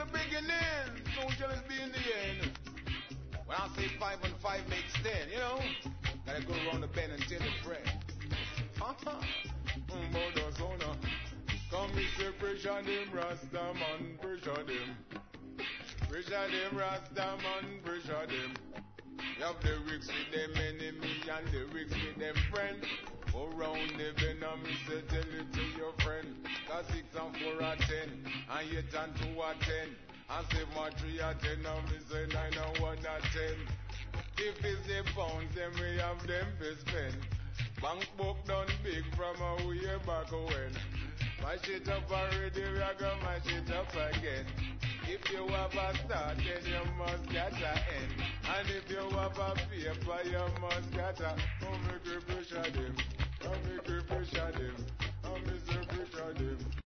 the beginning, so shall it be in the end. When I say 5 and 5 makes 10, you know, gotta go around the bend and tell a friend. Mother Zona, come me say pressure them, Rasta man, pressure them. Pressure them, Rasta man, pressure them. You have the lyrics with them enemy and the lyrics with them friend. Go round the bend and me say tell it to your friend. Cause 6 and 4 are 10, and 8 and 2 are 10. And 7 and 3 are 10, and me say 9 and 1 are 10. If it's the pounds, then we have them to spend. Bank book done big from a way back when. Mash it up already, we are gonna mash it up again. If you have a start, then you must get an end. And if you have a paper, you must get a. Oh, make you pressure them. Oh, make you pressure them. Oh, make you pressure them.